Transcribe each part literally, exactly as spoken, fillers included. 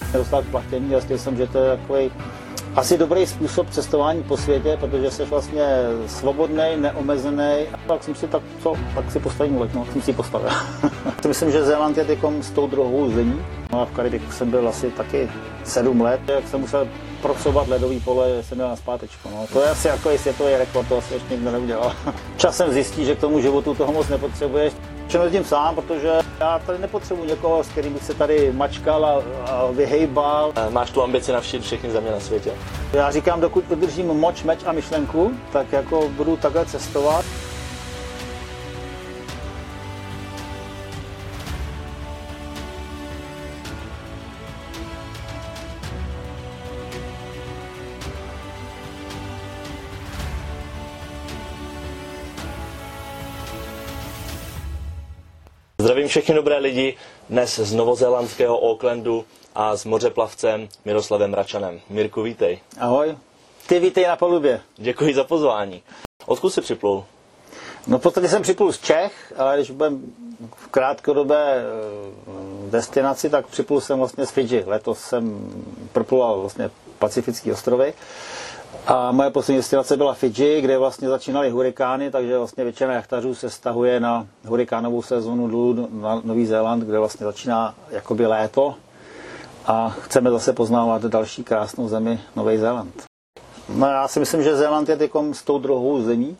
dostal k plachtění a zjistil jsem, že to je takový asi dobrý způsob cestování po světě, protože jsi vlastně svobodný, neomezený. A tak jsem si tak, co, tak si postavím loď, no, jsem si postavil. Myslím, že Zéland je teďkom s tou druhou zemí. No a v Karibiku jsem byl asi taky sedm let, jak jsem musel procovat ledový pole, jsem měl na zpátečku. No. To je asi jako světový rekord, to asi ještě nikdo neudělal. Časem zjistí, že k tomu životu toho moc nepotřebuješ. Čím jezdím sám, protože já tady nepotřebuji někoho, s kterým bych se tady mačkal a, a vyhejbal. Máš tu ambici navštívit všechny země na světě? Já říkám, dokud udržím moč, meč a myšlenku, tak jako budu takhle cestovat. Zdravím všechny dobré lidi, dnes z novozélandského Aucklandu a s mořeplavcem Miroslavem Račanem. Mirku, vítej. Ahoj. Ty vítej na palubě. Děkuji za pozvání. Odkud jsi připlul? No v podstatě jsem připlul z Čech, ale když budem v krátkodobé destinaci, tak připlul jsem vlastně z Fidži. Letos jsem propluval vlastně Pacifické ostrovy. A moje poslední destinace byla Fidži, kde vlastně začínaly hurikány, takže vlastně většina jachtařů se stahuje na hurikánovou sezónu dolů na Nový Zéland, kde vlastně začíná jakoby léto a chceme zase poznávat další krásnou zemi Nový Zéland. No já si myslím, že Zéland je teďkom s tou druhou zemí,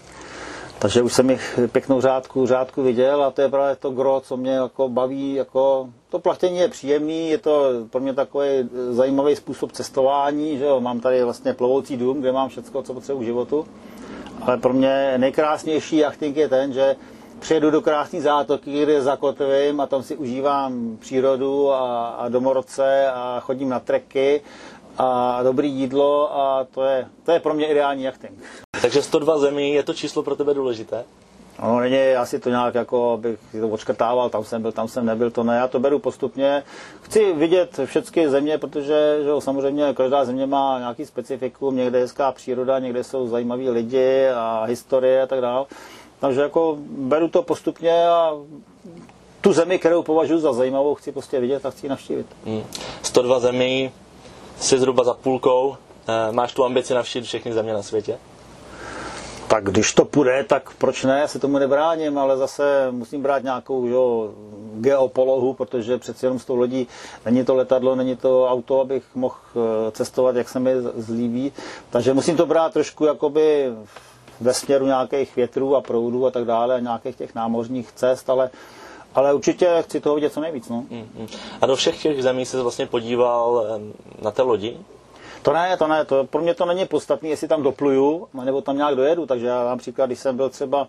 takže už jsem jich pěknou řádku, řádku viděl a to je právě to gro, co mě jako baví. Jako, to plachtění je příjemný, je to pro mě takový zajímavý způsob cestování, že jo? Mám tady vlastně plovoucí dům, kde mám všechno, co potřebuji v životu, ale pro mě nejkrásnější jachting je ten, že přijedu do krásné zátoky, kde zakotvím a tam si užívám přírodu a, a domorodce a chodím na treky a dobrý jídlo a to je, to je pro mě ideální jachting. Takže sto dva zemí, je to číslo pro tebe důležité? No, není, já si to nějak jako, bych to odškrtával, tam jsem byl, tam jsem nebyl, to ne, já to beru postupně. Chci vidět všechny země, protože že jo, samozřejmě každá země má nějaký specifikum, někde je hezká příroda, někde jsou zajímaví lidi a historie a tak dále. Takže jako beru to postupně a tu zemi, kterou považuji za zajímavou, chci prostě vidět a chci ji navštívit. Hmm. sto dva zemí, jsi zhruba za půlkou, máš tu ambici navštívit všechny země na světě? Tak když to půjde, tak proč ne, já se tomu nebráním, ale zase musím brát nějakou jo, geopolohu, protože přeci jenom s tou lodí není to letadlo, není to auto, abych mohl cestovat, jak se mi zlíbí. Takže musím to brát trošku jakoby ve směru nějakých větrů a proudů a tak dále, nějakých těch námořních cest, ale, ale určitě chci toho vidět co nejvíc. No. A do všech těch zemí jsi vlastně podíval na té lodi? To ne, to ne, to, pro mě to není podstatné, jestli tam dopluju, nebo tam nějak dojedu, takže já například, když jsem byl třeba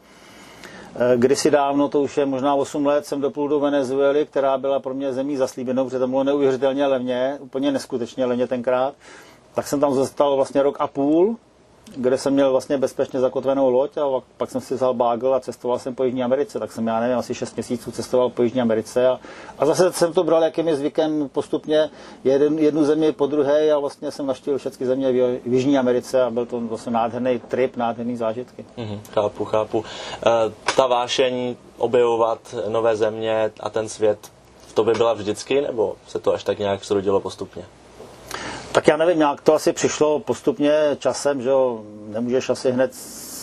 kdysi dávno, to už je možná osm let, jsem doplul do Venezuely, která byla pro mě zemí zaslíbenou, protože tam bylo neuvěřitelně levně, úplně neskutečně levně tenkrát, tak jsem tam zůstal vlastně rok a půl, kde jsem měl vlastně bezpečně zakotvenou loď a pak jsem si vzal bágl a cestoval jsem po Jižní Americe, tak jsem, já nevím, asi šest měsíců cestoval po Jižní Americe a, a zase jsem to bral, jakým je zvykem postupně jeden, jednu zemi po druhé a vlastně jsem navštívil všechny země v, v Jižní Americe a byl to vlastně nádherný trip, nádherný zážitky. Mm, chápu, chápu. E, ta vášeň objevovat nové země a ten svět v tobě byla vždycky, nebo se to až tak nějak zrodilo postupně? Tak já nevím, nějak to asi přišlo postupně časem, že jo, nemůžeš asi hned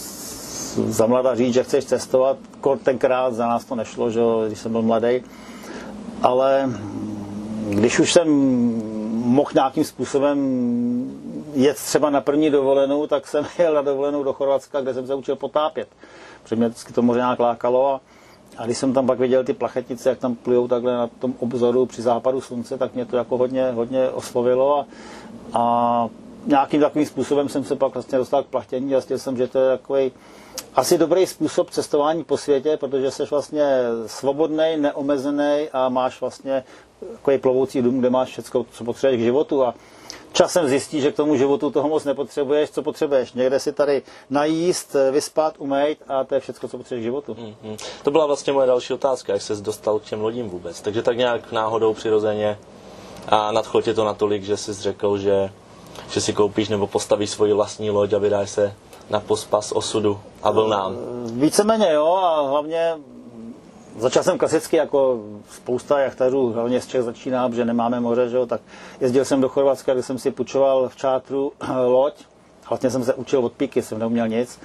za mladá říct, že chceš cestovat, tenkrát za nás to nešlo, že jo, když jsem byl mladý, ale když už jsem mohl nějakým způsobem jet třeba na první dovolenou, tak jsem jel na dovolenou do Chorvatska, kde jsem se učil potápět, protože mě vždycky to moře nějak lákalo a A když jsem tam pak viděl ty plachetnice, jak tam plujou takhle na tom obzoru při západu slunce, tak mě to jako hodně, hodně oslovilo a, a nějakým takovým způsobem jsem se pak vlastně dostal k plachtění a zjistil jsem, že to je takový asi dobrý způsob cestování po světě, protože jsi vlastně svobodný, neomezený a máš vlastně takový plovoucí dům, kde máš všechno, co potřebuješ k životu a časem zjistíš, že k tomu životu toho moc nepotřebuješ, co potřebuješ. Někde si tady najíst, vyspat, umýt a to je všechno, co potřebuješ k životu. Mm-hmm. To byla vlastně moje další otázka, jak ses dostal k těm lodím vůbec. Takže tak nějak náhodou přirozeně a nadchlo tě to natolik, že jsi řekl, že, že si koupíš nebo postavíš svoji vlastní loď a vydáš se na pospas osudu a vlnám. Víceméně jo a hlavně začal jsem klasicky jako spousta jachtařů, hlavně z Čech začíná, protože nemáme moře, že jo, tak jezdil jsem do Chorvatska, kde jsem si půjčoval v čátru loď. Vlastně jsem se učil od píky, jsem neuměl nic.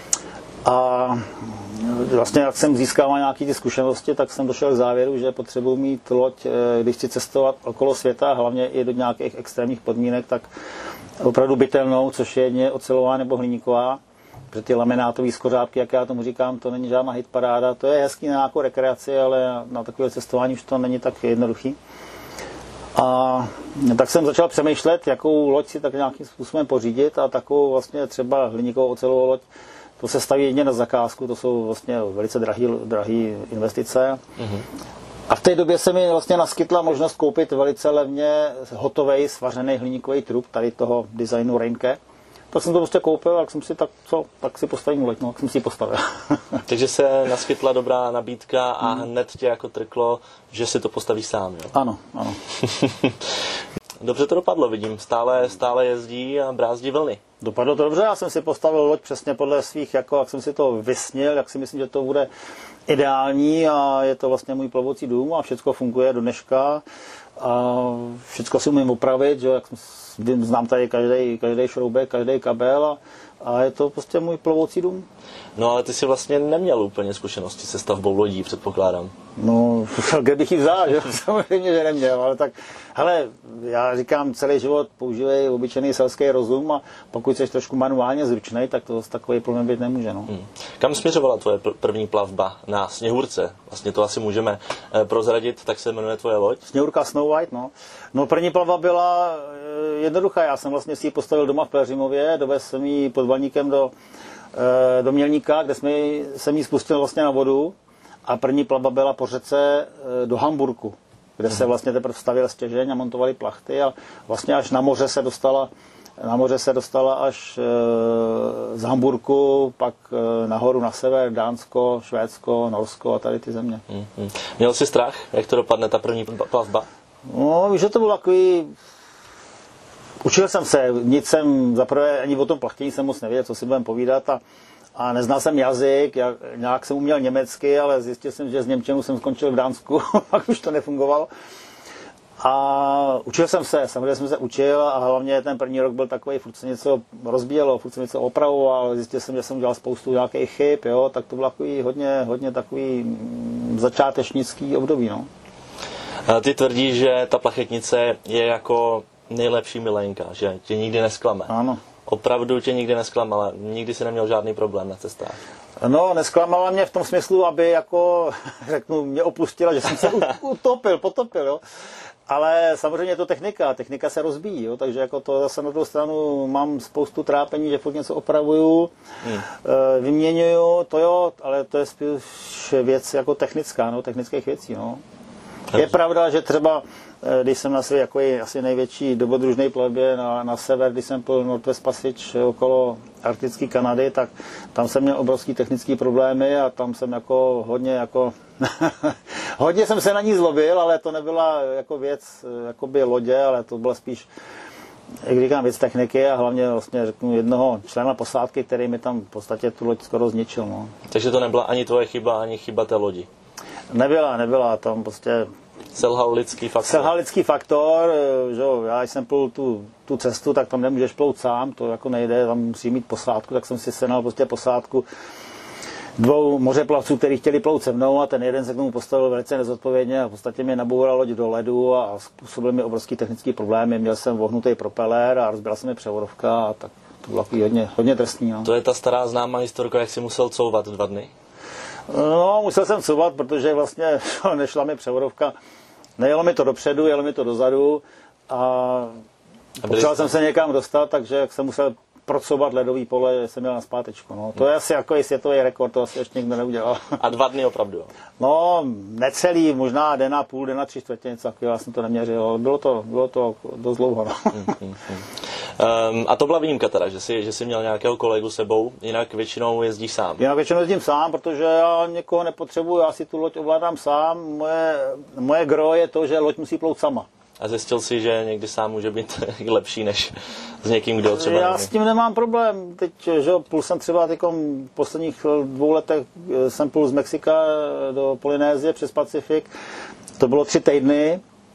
A vlastně jak jsem získával nějaké ty zkušenosti, tak jsem došel k závěru, že potřebuji mít loď, když chci cestovat okolo světa, hlavně i do nějakých extrémních podmínek, tak opravdu bytelnou, což je jedně ocelová nebo hliníková. Protože ty laminátové skořápky, jak já tomu říkám, to není žádná hitparáda. To je hezký na nějakou rekreaci, ale na takové cestování už to není tak jednoduchý. A tak jsem začal přemýšlet, jakou loď si tak nějakým způsobem pořídit a takovou vlastně třeba hliníkovou ocelovou loď. To se staví jedně na zakázku, to jsou vlastně velice drahé drahý investice. Mm-hmm. A v té době se mi vlastně naskytla možnost koupit velice levně hotový svařený hliníkový trup tady toho designu Reinke. Tak jsem to prostě koupil, tak jsem si tak, co, tak si postavím loď, no, tak jsem si ji postavil. Takže se naskytla dobrá nabídka a hmm. hned tě jako trklo, že si to postavíš sám, jo? Ano, ano. Dobře to dopadlo, vidím. Stále, stále jezdí a brázdí vlny. Dopadlo to dobře, já jsem si postavil loď přesně podle svých, jako jak jsem si to vysnil, jak si myslím, že to bude ideální a je to vlastně můj plovoucí dům a všechno funguje do dneška. A všechno si umím opravit, že jak znám tady každý, každý šroubek, každý kabel a, a je to prostě můj plovoucí dům. No ale ty jsi vlastně neměl úplně zkušenosti se stavbou lodí, předpokládám. No, kde bych ji vzal, že? Samozřejmě, že neměl, ale tak, hele, já říkám, celý život používej obyčejný selský rozum a pokud jsi trošku manuálně zručnej, tak to takový problém být nemůže, no. Hmm. Kam směřovala tvoje první plavba? Na Sněhurce. Vlastně to asi můžeme prozradit, tak se jmenuje tvoje loď. Sněhurka Snow White, no. No první plavba byla jednoduchá, já jsem vlastně si ji postavil doma v Pelhřimově, dovez jsem ji pod Valníkem do, do Mělníka, kde jsme, jsem ji spustil vlastně na vodu. A první plavba byla po řece do Hamburku, kde se vlastně teprve stavěl stěžeň a montovali plachty a vlastně až na moře se dostala, na moře se dostala až z Hamburku, pak nahoru na sever, Dánsko, Švédsko, Norsko a tady ty země. Mm-hmm. Měl jsi strach, jak to dopadne ta první plavba? No, víš, že to bylo takový... Učil jsem se, nic jsem, zaprvé ani o tom plachtění jsem moc nevěděl, co si budeme povídat a A neznal jsem jazyk, jak, nějak jsem uměl německy, ale zjistil jsem, že z němčinu jsem skončil v Dánsku, pak už to nefungovalo. A učil jsem se, samozřejmě jsem se učil a hlavně ten první rok byl takový, furt se něco rozbíjelo, furt jsem něco opravoval, zjistil jsem, že jsem udělal spoustu nějakých chyb, jo, tak to bylo takový hodně, hodně takový začátečnický období. No. A ty tvrdíš, že ta plachetnice je jako nejlepší milenka, že tě nikdy nesklame. Ano. Opravdu tě nikdy nesklamala, nikdy jsi neměl žádný problém na cestách. No, nesklamala mě v tom smyslu, aby jako, řeknu, mě opustila, že jsem se utopil, potopil, jo. Ale samozřejmě je to technika, technika se rozbíjí, jo, takže jako to zase na druhou stranu mám spoustu trápení, že furt něco opravuju, hmm. vyměňuju, to jo, ale to je spíš věc jako technická, no, technických věcí, no. Je pravda, že třeba, když jsem na své jako asi největší dobrodružné plavbě na, na sever, když jsem byl Northwest Passage okolo arktické Kanady, tak tam jsem měl obrovský technické problémy a tam jsem jako hodně jako hodně jsem se na ní zlobil, ale to nebyla jako věc jakoby lodě, ale to byla spíš, jak říkám, věc techniky a hlavně vlastně řeknu jednoho člena posádky, který mi tam v podstatě tu loď skoro zničil. No. Takže to nebyla ani tvoje chyba, ani chyba té lodi? Nebyla, nebyla, tam prostě... Selhal lidský faktor. Selhal lidský faktor, že jo, já jsem plul tu, tu cestu, tak tam nemůžeš plout sám, to jako nejde, tam musí mít posádku, tak jsem si sehnal prostě posádku dvou mořeplavců, kteří chtěli plout se mnou a ten jeden se k tomu postavil velice nezodpovědně a v podstatě mě naboural loď do ledu a způsobil mi obrovský technický problémy, měl jsem vohnutý propelér a rozbila se mi převodovka a tak to bylo hodně, hodně trestný. No. To je ta stará známá historka, jak si musel couvat dva dny? No, musel jsem couvat, protože vlastně nešla mi převodovka. Nejelo mi to dopředu, jelo mi to dozadu a potřeboval jsem se někam dostat, takže jsem musel procouvat ledový pole, že jsem měl na zpátečku. No. To je asi jako světový rekord, to asi ještě nikdo neudělal. A dva dny opravdu? No, necelý, možná den a půl, den a tři čtvrtě, něco takového, já jsem to neměřil, ale bylo to, bylo to dost dlouho. No. Hmm, hmm, hmm. Um, a to byla výjimka teda, že jsi, že jsi měl nějakého kolegu sebou, jinak většinou jezdíš sám? Jinak většinou jezdím sám, protože já někoho nepotřebuji, já si tu loď ovládám sám. Moje, moje gro je to, že loď musí plout sama. a zjistil si, že někdy sám může být lepší než s někým, kdo třeba Já neumí. s tím nemám problém. Teď, že plul jsem třeba v posledních dvou letech jsem plul z Mexika do Polynésie přes Pacifik. To bylo tři týdny.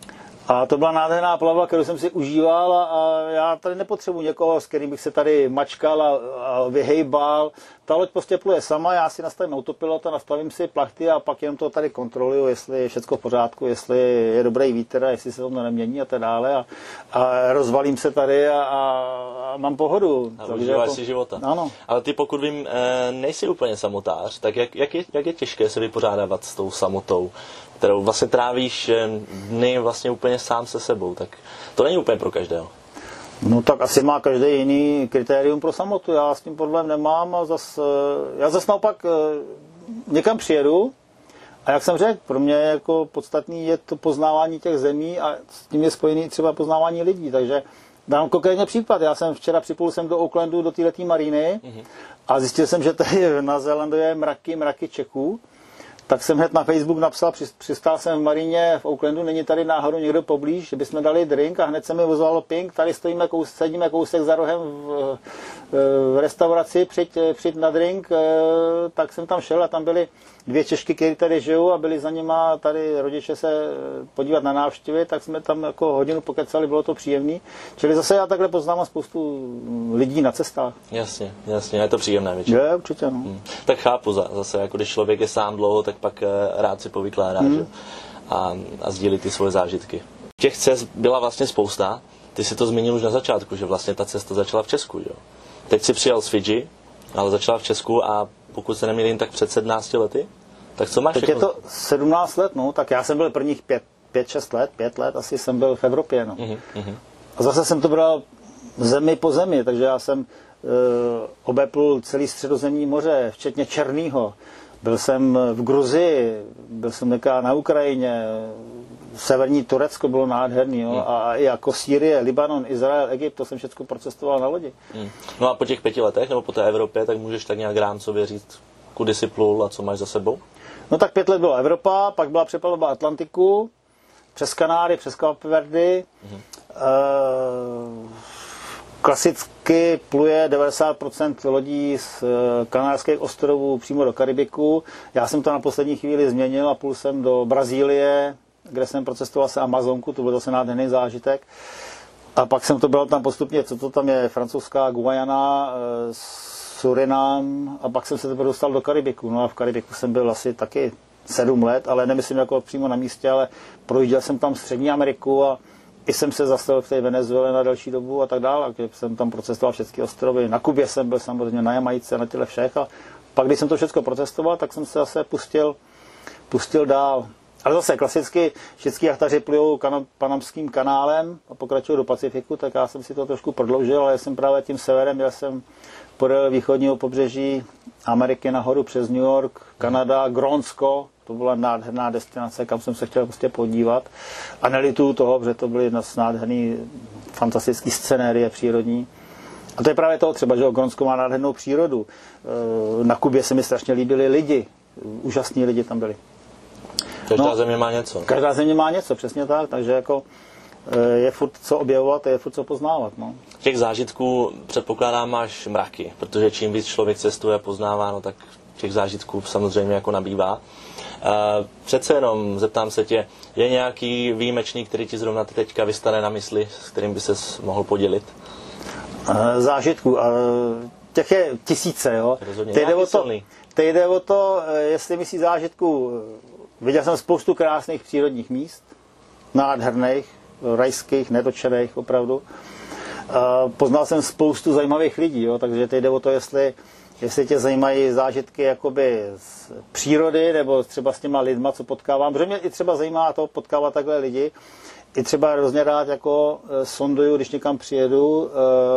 A to byla nádherná plavba, kterou jsem si užíval a, a já tady nepotřebuji někoho, s kterým bych se tady mačkal a, a vyhejbal. Ta loď prostě pluje sama, já si nastavím autopilota, nastavím si plachty a pak jenom to tady kontroluju, jestli je všechno v pořádku, jestli je dobrý vítr a jestli se to nemění a tak dále. A, a rozvalím se tady a, a, a mám pohodu. A užíváš jako si života. Ano. Ale ty, pokud vím, nejsi úplně samotář, tak jak, jak, je, jak je těžké se vypořádávat s tou samotou, kterou vlastně trávíš dny vlastně úplně sám se sebou, tak to není úplně pro každého. No tak asi má každý jiný kritérium pro samotu, já s tím problém nemám a zas, já zase naopak někam přijedu a jak jsem řekl, pro mě jako podstatný je to poznávání těch zemí a s tím je spojený třeba poznávání lidí, takže dám konkrétně příklad, já jsem včera připlul jsem do Aucklandu, do této maríny mm-hmm. a zjistil jsem, že tady na Zélandu je mraky, mraky Čechů. Tak jsem hned na Facebook napsal, přistál jsem v Maríně v Aucklandu, není tady náhodou někdo poblíž, že bychom dali drink a hned se mi ozvalo ping, tady stojíme, kous, sedíme kousek za rohem v, v restauraci, přijď, přijď na drink, tak jsem tam šel a tam byly dvě Češky, které tady žijou a byli za nima tady rodiče se podívat na návštěvy, tak jsme tam jako hodinu pokecali, bylo to příjemný. Čili zase já takhle poznávám spoustu lidí na cestách. Jasně, jasně, je to příjemné většinou. Je, určitě, no. Hmm. Tak chápu zase, jako když člověk je sám dlouho, tak pak rád si povykládá, hmm. že? A, a sdílí ty svoje zážitky. Těch cest byla vlastně spousta, ty si to zmínil už na začátku, že vlastně ta cesta začala v Česku, jo? Teď si přijel z Fidži, ale začala v Česku a pokud se nemýlím, tak před sedmnácti lety. Tak co máš? Teď všechno? je to sedmnáct let, no, tak já jsem byl prvních pět šest let, pět let asi jsem byl v Evropě, no. Uh-huh. A zase jsem to bral zemi po zemi, takže já jsem e, obeplul celý Středozemní moře, včetně Černého. Byl jsem v Gruzii, byl jsem na Ukrajině, severní Turecko bylo nádherný, jo? Hmm. A i jako Sýrie, Libanon, Izrael, Egypt, to jsem všechno procestoval na lodi. Hmm. No a po těch pěti letech, nebo po té Evropě, tak můžeš tak nějak rámcově říct, kudy jsi plul a co máš za sebou? No tak pět let byla Evropa, pak byla přeplavba Atlantiku, přes Kanáry, přes Cape Verdy. Hmm. E- klasicky pluje devadesát procent lodí z Kanárských ostrovů přímo do Karibiku. Já jsem to na poslední chvíli změnil a plul jsem do Brazílie, kde jsem procestoval se Amazonku, to byl zase nádherný zážitek. A pak jsem to bral tam postupně, co to tam je, francouzská Guayana, Surinam a pak jsem se teprve dostal do Karibiku. No a v Karibiku jsem byl asi taky sedm let, ale nemyslím jako přímo na místě, ale projížděl jsem tam Střední Ameriku a i jsem se zastavil v té Venezuele na další dobu a tak dále. Jsem tam procestoval všechny ostrovy. Na Kubě jsem byl samozřejmě, na Jamajce, na těle všech. A pak, když jsem to všechno procestoval, tak jsem se zase pustil, pustil dál. Ale zase klasicky všichni jachtaři plujou kanam, panamským kanálem a pokračují do Pacifiku, tak já jsem si to trošku prodloužil, ale jsem právě tím severem, já jsem podél východního pobřeží Ameriky nahoru přes New York, Kanada, Grónsko. To byla nádherná destinace, kam jsem se chtěl prostě podívat. A nelituju toho, protože to byly jedna z nádherný, fantastický scenérie přírodní. A to je právě to třeba, že Grónsko má nádhernou přírodu. Na Kubě se mi strašně líbili lidi. Úžasní lidi tam byli. Každá no, země má něco. Každá země má něco, přesně tak. Takže jako je furt co objevovat a je furt co poznávat. No. Těch zážitků předpokládám máš mraky, protože čím víc člověk cestuje a poznává, no tak těch zážitků samozřejmě jako nabývá. Uh, přece jenom zeptám se tě, je nějaký výjimečný, který ti zrovna teďka vystane na mysli, s kterým by ses mohl podělit? Uh, zážitků. Uh, těch je tisíce, jo. Teď jde, o to, teď jde o to, jestli myslí zážitků. Viděl jsem spoustu krásných přírodních míst, nádherných, rajských, nedočených opravdu. Uh, poznal jsem spoustu zajímavých lidí, jo, takže teď jde o to, jestli jestli tě zajímají zážitky jakoby z přírody, nebo třeba s těma lidma, co potkávám. Protože mě i třeba zajímá to potkávat takhle lidi. I třeba hrozně rád jako sonduju, když někam přijedu,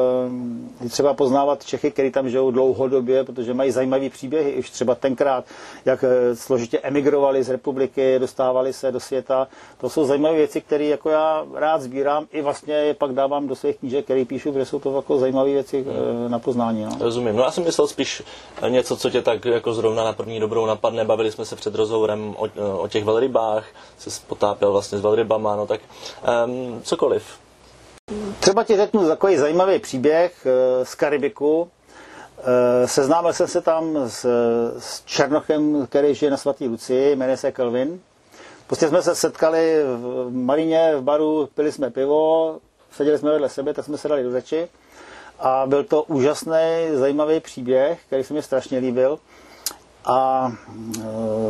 i třeba poznávat Čechy, kteří tam žijou dlouhodobě, protože mají zajímavý příběhy. Už třeba tenkrát, jak složitě emigrovali z republiky, dostávali se do světa. To jsou zajímavé věci, které jako já rád sbírám. I vlastně je pak dávám do svých knížek, které píšu, protože jsou to jako zajímavé věci hmm. na poznání. No. Rozumím. No já jsem myslel spíš něco, co tě tak jako zrovna na první dobrou napadne. Bavili jsme se před rozhovorem o, o těch velrybách, se potápěl vlastně s velrybama, no tak Um, cokoliv. Třeba ti řeknu takový zajímavý příběh z Karibiku. Seznámil jsem se tam s, s Černochem, který žije na Svatý Lucii, jmenuje se Kelvin. Prostě jsme se setkali v Marině, v baru, pili jsme pivo, seděli jsme vedle sebe, tak jsme se dali do řeči. A byl to úžasný, zajímavý příběh, který se mi strašně líbil. A e,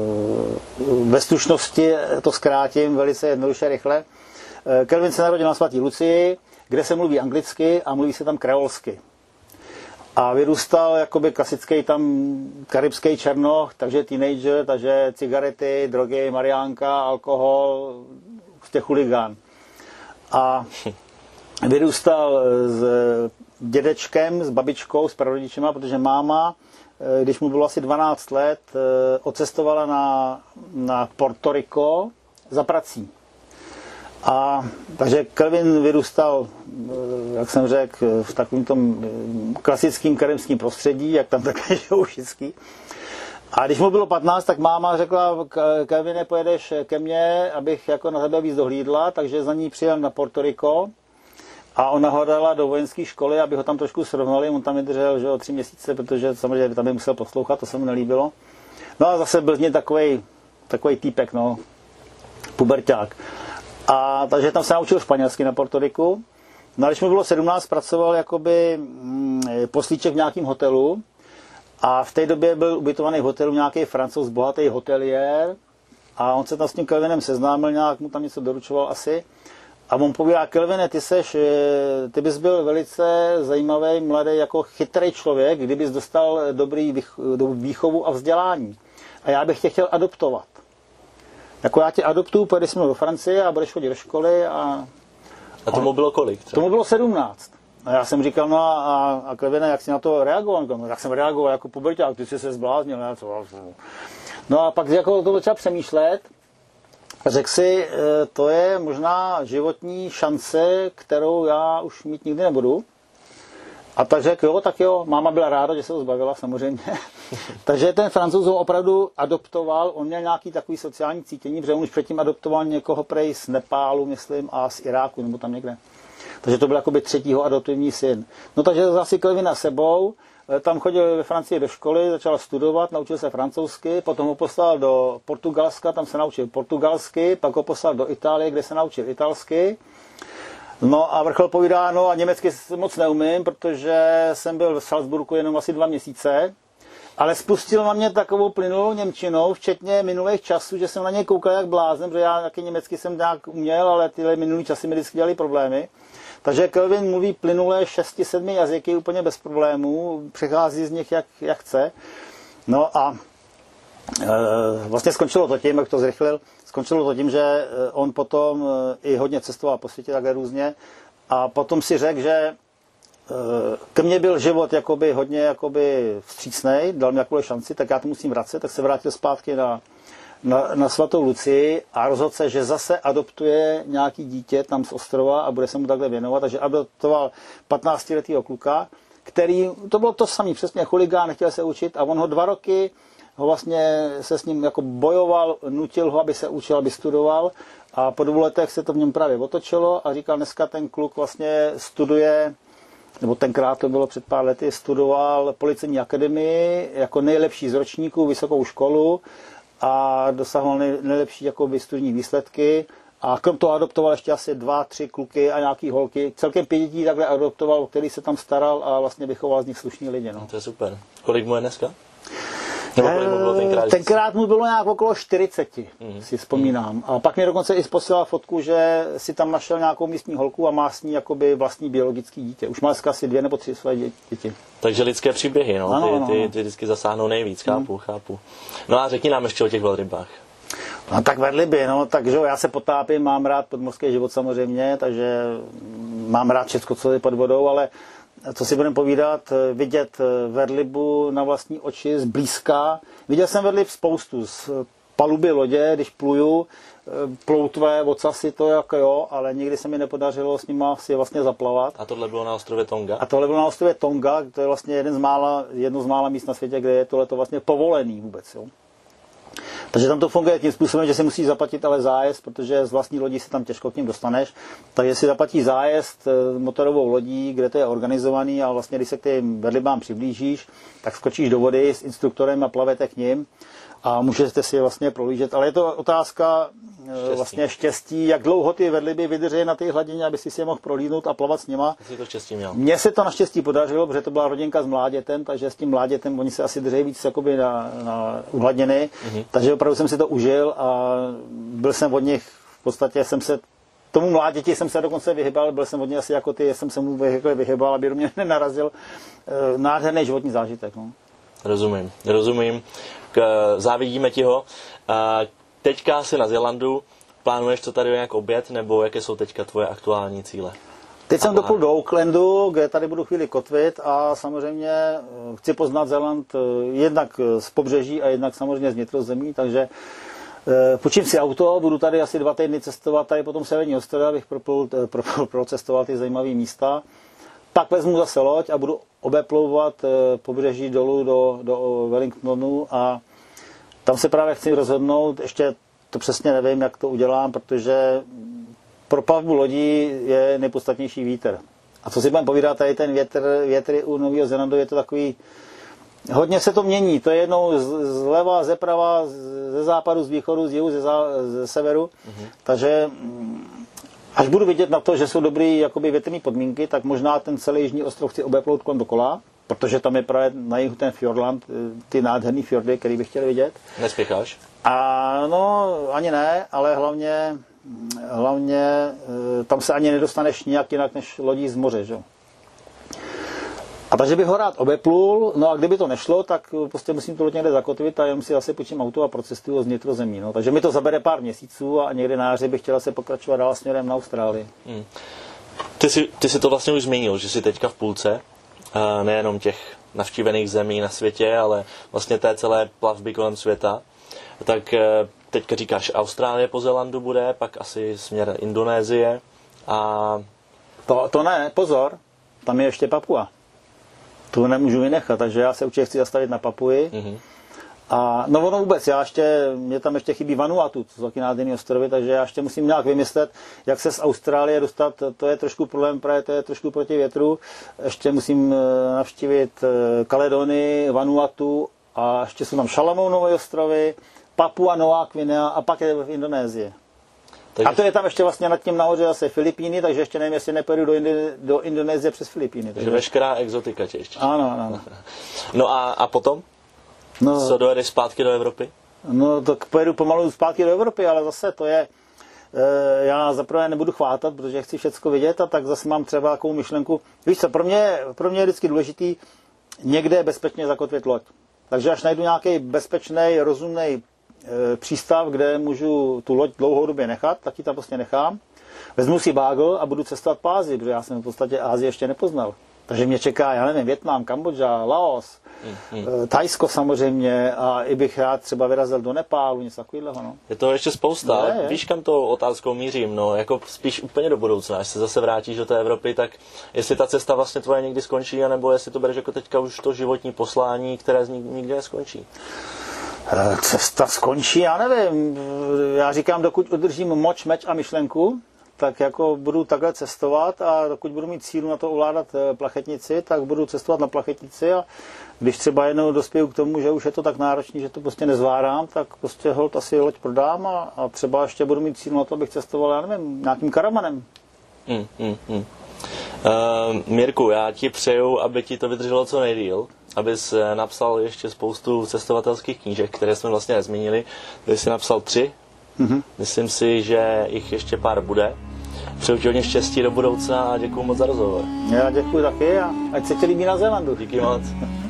ve stručnosti to zkrátím velice jednoduše, rychle. Kelvin se narodil na Svatý Lucii, kde se mluví anglicky a mluví se tam kreolsky. A vyrůstal jakoby klasický tam karibský černoch, takže teenager, takže cigarety, drogy, mariánka, alkohol, prostě chuligán. A vyrůstal s dědečkem, s babičkou, s prarodičema, protože máma, když mu bylo asi dvanáct let, odcestovala na, na Puerto Rico za prací. A takže Kelvin vyrůstal, jak jsem řekl, v takovém tom klasickém karibském prostředí, jak tam také žijou všichni. A když mu bylo patnáct, tak máma řekla, Kelvine, pojedeš ke mně, abych jako na tebe víc dohlídla, takže za ní přijel na Puerto Rico a ona ho dala do vojenské školy, aby ho tam trošku srovnali. On tam vydržel, že o tři měsíce, protože samozřejmě tam by musel poslouchat, to se mu nelíbilo. No a zase byl z něj takovej, takovej týpek, no, puberťák. A takže tam se naučil španělsky na Puerto Riku. No a když mu bylo sedmnáct, pracoval jakoby mm, poslíček v nějakém hotelu. A v té době byl ubytovaný v hotelu nějaký Francouz, bohatý hoteliér. A on se tam s tím Kelvinem seznámil, nějak mu tam něco doručoval asi. A on povídá, Kelvine, ty seš, ty bys byl velice zajímavý, mladý, jako chytrý člověk, kdybys dostal dobrý výchovu a vzdělání. A já bych tě chtěl adoptovat. Jako já tě adoptuju, pojedeš se mnou do Francie a budeš chodit do školy a... A tomu bylo kolik? Třeba? Tomu bylo sedmnáct. A já jsem říkal, no a, a Kelvine, jak jsi na to reagoval? No, jak jsem reagoval jako puberťák, ty jsi se zbláznil. Ne? No a pak jako to začal přemýšlet. Řekl si, to je možná životní šance, kterou já už mít nikdy nebudu. A tak řekl, jo, tak jo, máma byla ráda, že se to zbavila samozřejmě. Takže ten Francouz ho opravdu adoptoval, on měl nějaký takový sociální cítění, protože on už předtím adoptoval někoho prej z Nepálu, myslím, a z Iráku, nebo tam někde. Takže to byl jakoby třetího adoptivní syn. No takže zase Kelvina sebou, tam chodil ve Francii do školy, začal studovat, naučil se francouzsky, potom ho poslal do Portugalska, tam se naučil portugalsky, pak ho poslal do Itálie, kde se naučil italsky. No a vrchol povídá, no a německy moc neumím, protože jsem byl v Salzburgu jenom asi dva měsíce, ale spustil na mě takovou plynulou němčinou, včetně minulých časů, že jsem na něj koukal jak blázen, protože já taky německy jsem nějak uměl, ale tyhle minulý časy mi vždycky dělali problémy. Takže Kelvin mluví plynulé šesti, sedmi jazyky úplně bez problémů, přechází z nich jak, jak chce. No a e, vlastně skončilo to tím, jak to zrychlil, skončilo to tím, že on potom i hodně cestoval po světě takhle různě a potom si řekl, že ke mně byl život jakoby hodně jakoby vstřícnej, dal mi jakoby šanci, tak já to musím vracet, tak se vrátil zpátky na, na, na Svatou Lucii a rozhodl se, že zase adoptuje nějaký dítě tam z ostrova a bude se mu takhle věnovat, takže adoptoval patnáctiletého kluka, který, to bylo to samý, přesně chuligán, nechtěl se učit a on ho dva roky ho vlastně se s ním jako bojoval, nutil ho, aby se učil, aby studoval a po dvou letech se to v něm právě otočilo a říkal, dneska ten kluk vlastně studuje, nebo tenkrát to bylo před pár lety, studoval policejní akademii jako nejlepší z ročníků, vysokou školu a dosahoval nej, nejlepší jako studijní výsledky a krom toho adoptoval ještě asi dva, tři kluky a nějaký holky. Celkem pět dětí takhle adoptoval, o který se tam staral a vlastně vychoval z nich slušní lidi. No. To je super. Kolik mu je dneska? Nebo kolik mu bylo tenkrát? Tenkrát mu bylo nějak okolo čtyřiceti, mm. si vzpomínám. A pak mi dokonce i posílal fotku, že si tam našel nějakou místní holku a má s ní jakoby vlastní biologický dítě. Už má asi dvě nebo tři své děti. Takže lidské příběhy, no. Ano, ty, ano, ty, ano. ty vždycky zasáhnou nejvíc, chápu, mm. chápu. No a řekni nám ještě o těch velrybách. No tak velryby, no, takže já se potápím, mám rád podmořský život samozřejmě, takže mám rád všechno, co je pod vodou, ale co si budeme povídat, vidět velrybu na vlastní oči zblízka. Viděl jsem velryb spoustu z paluby lodě, když pluju, ploutvé, ocasy, to jako jo, ale nikdy se mi nepodařilo s nima si vlastně zaplavat. A tohle bylo na ostrově Tonga? A tohle bylo na ostrově Tonga, to je vlastně jeden z mála, jedno z mála míst na světě, kde je tohle vlastně povolený vůbec, jo. Takže tam to funguje tím způsobem, že si musí zaplatit ale zájezd, protože z vlastní lodí se tam těžko k ním dostaneš. Takže si zaplatí zájezd motorovou lodí, kde to je organizovaný a vlastně, když se k těm velrybám přiblížíš, tak skočíš do vody s instruktorem a plavete k ním a můžete si je vlastně prohlížet. Ale je to otázka štěstí. vlastně štěstí, jak dlouho ty velryby vydrží na té hladině, aby si je mohl prohlídnout a plavat s nima. Jsi to štěstí měl. Mně se to naštěstí podařilo, protože to byla rodinka s mládětem, takže s tím mládětem oni se asi drží víc jakoby na, na uhladněny, mm-hmm. takže opravdu jsem si to užil a byl jsem od nich, v podstatě jsem se, tomu mláděti jsem se dokonce vyhybal, byl jsem od něj asi jako ty, jsem se mu vyhybal, aby do mě nenarazil. Nádherný životní zážitek. No. Rozumím, rozumím. K, závidíme ti ho. A teďka jsi na Zélandu, plánuješ to tady nějak obět, nebo jaké jsou teďka tvoje aktuální cíle? Teď jsem doplul do Aucklandu, kde tady budu chvíli kotvit a samozřejmě chci poznat Zéland jednak z pobřeží a jednak samozřejmě z vnitrozemí, takže půjčím si auto, budu tady asi dva týdny cestovat tady po tom severní ostrově, abych proplul, proplul, procestoval ty zajímavé místa. Pak vezmu zase loď a budu obeplouvat pobřeží dolů do, do Wellingtonu a tam se právě chci rozhodnout, ještě to přesně nevím, jak to udělám, protože pro plavbu lodí je nejpodstatnější vítr. A co si budeme povídat, tady ten větr, větry u Nového Zélandu je to takový, hodně se to mění, to je jednou zleva, zeprava, ze západu, z východu, z jihu, ze, zá, ze severu, mm-hmm. takže až budu vidět na to, že jsou dobré jakoby větrné podmínky, tak možná ten celý jižní ostrov chci obeplout kolem dokola, protože tam je právě na jihu ten Fjordland, ty nádherný fjordy, který bych chtěl vidět. Nespěcháš? A no, ani ne, ale hlavně, hlavně tam se ani nedostaneš nijak jinak než lodí z moře, že? A takže bych ho rád obeplul, no a kdyby to nešlo, tak prostě musím to loď někde zakotvit a jenom si zase půjčím auto a procestuju z vnitrozemí. No. Takže mi to zabere pár měsíců a někdy na jaře bych chtěla se pokračovat dál směrem na Austrálii. Hmm. Ty, jsi, ty jsi to vlastně už zmínil, že jsi teďka v půlce, nejenom těch navštívených zemí na světě, ale vlastně té celé plavby kolem světa. Tak teďka říkáš, Austrálie po Zélandu bude, pak asi směr Indonésie a... To, to ne, pozor, tam je ještě Papua. Tu nemůžu vynechat, takže já se určitě chci zastavit na Papui. Mm-hmm. A no ono vůbec, já ještě, mě tam ještě chybí Vanuatu, to jsou taky nádherný ostrovy, takže já ještě musím nějak vymyslet, jak se z Austrálie dostat, to je trošku problém, právě to je trošku proti větru. Ještě musím navštívit Kaledonii, Vanuatu a ještě jsou tam Šalamounové ostrovy, Papua Nová Guinea a pak je v Indonésii. Takže... A to je tam ještě vlastně nad tím nahoře zase Filipíny, takže ještě nevím, jestli nepojedu do, Indi- do Indonésie přes Filipíny. Takže veškerá exotika tě ještě. Ano, ano. No a, a potom? No, co dojedeš zpátky do Evropy? No tak pojedu pomalu zpátky do Evropy, ale zase to je, e, já zaprvé nebudu chvátat, protože chci všecko vidět a tak zase mám třeba takovou myšlenku. Víš co, pro mě, pro mě je vždycky důležitý někde bezpečně zakotvit loď. Takže až najdu nějaký bezpečný, rozumný přístav, kde můžu tu loď dlouhodobě nechat, tak ji tam prostě nechám. Vezmu si bágl a budu cestovat po Asii, protože já jsem v podstatě Asii ještě nepoznal. Takže mě čeká, já nevím, Vietnam, Kambodža, Laos, hmm, hmm. Thajsko samozřejmě a i bych rád třeba vyrazil do Nepálu, něco takového. No. Je to ještě spousta, je, je. Víš, kam to otázkou mířím, no, jako spíš úplně do budoucna, až se zase vrátíš do té Evropy, tak jestli ta cesta vlastně tvoje někdy skončí, anebo jestli to bereš jako teďka už to životní poslání, které nikdy neskončí. Cesta skončí, já nevím, já říkám, dokud udržím moč, meč a myšlenku, tak jako budu takhle cestovat a dokud budu mít sílu na to ovládat plachetnici, tak budu cestovat na plachetnici a když třeba jednou dospěju k tomu, že už je to tak náročný, že to prostě nezvládám, tak prostě holt asi loď prodám a, a třeba ještě budu mít sílu na to, abych cestoval, já nevím, nějakým karavanem. Mm, mm, mm. Uh, Mirku, já ti přeju, aby ti to vydrželo co nejdýl, abys napsal ještě spoustu cestovatelských knížek, které jsme vlastně nezmínili. Ty jsi napsal tři. Mm-hmm. Myslím si, že jich ještě pár bude. Přeju ti hodně štěstí do budoucna a děkuju moc za rozhovor. Já děkuji taky a ať se ti líbí na Zélandu. Díky moc.